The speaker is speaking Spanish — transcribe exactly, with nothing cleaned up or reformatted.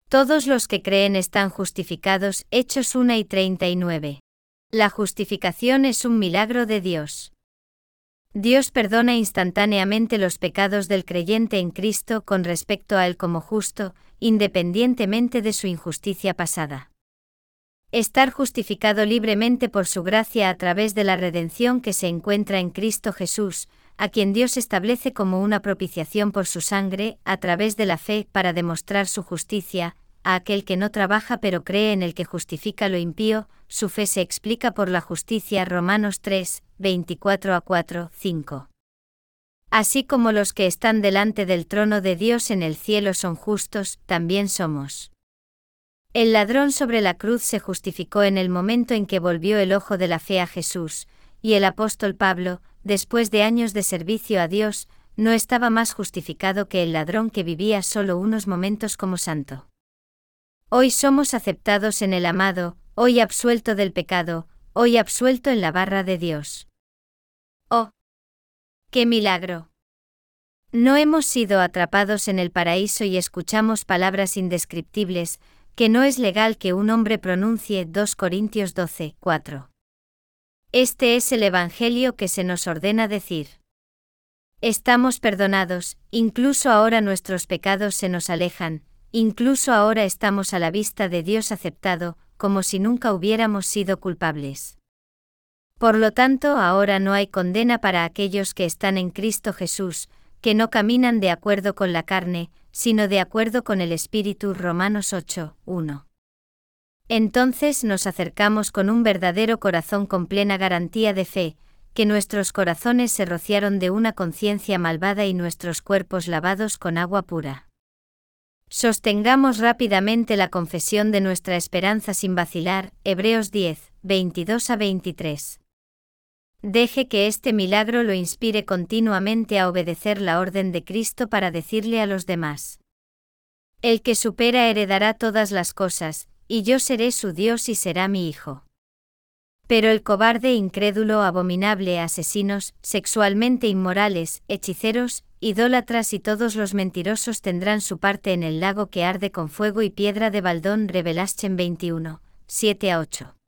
Todos los que creen están justificados. Hechos uno y treinta y nueve. La justificación es un milagro de Dios. Dios perdona instantáneamente los pecados del creyente en Cristo con respecto a él como justo, independientemente de su injusticia pasada. Estar justificado libremente por su gracia a través de la redención que se encuentra en Cristo Jesús, a quien Dios establece como una propiciación por su sangre, a través de la fe para demostrar su justicia, a aquel que no trabaja pero cree en el que justifica lo impío, su fe se explica por la justicia. Romanos tres, veinticuatro a cuatro, cinco. Así como los que están delante del trono de Dios en el cielo son justos, también somos. El ladrón sobre la cruz se justificó en el momento en que volvió el ojo de la fe a Jesús, y el apóstol Pablo, después de años de servicio a Dios, no estaba más justificado que el ladrón que vivía solo unos momentos como santo. Hoy somos aceptados en el amado, hoy absuelto del pecado, hoy absuelto en la barra de Dios. ¡Oh! ¡Qué milagro! No hemos sido atrapados en el paraíso y escuchamos palabras indescriptibles, que no es legal que un hombre pronuncie. dos Corintios doce, cuatro. Este es el Evangelio que se nos ordena decir. Estamos perdonados, incluso ahora nuestros pecados se nos alejan, incluso ahora estamos a la vista de Dios aceptado, como si nunca hubiéramos sido culpables. Por lo tanto, ahora no hay condena para aquellos que están en Cristo Jesús, que no caminan de acuerdo con la carne, sino de acuerdo con el Espíritu. Romanos ocho, uno. Entonces nos acercamos con un verdadero corazón con plena garantía de fe, que nuestros corazones se rociaron de una conciencia malvada y nuestros cuerpos lavados con agua pura. Sostengamos rápidamente la confesión de nuestra esperanza sin vacilar. Hebreos diez, veintidós a veintitrés. Deje que este milagro lo inspire continuamente a obedecer la orden de Cristo para decirle a los demás: el que supera heredará todas las cosas, y yo seré su Dios y será mi hijo. Pero el cobarde, incrédulo, abominable, asesinos, sexualmente inmorales, hechiceros, idólatras y todos los mentirosos tendrán su parte en el lago que arde con fuego y piedra de baldón. Revelation veintiuno, siete a ocho.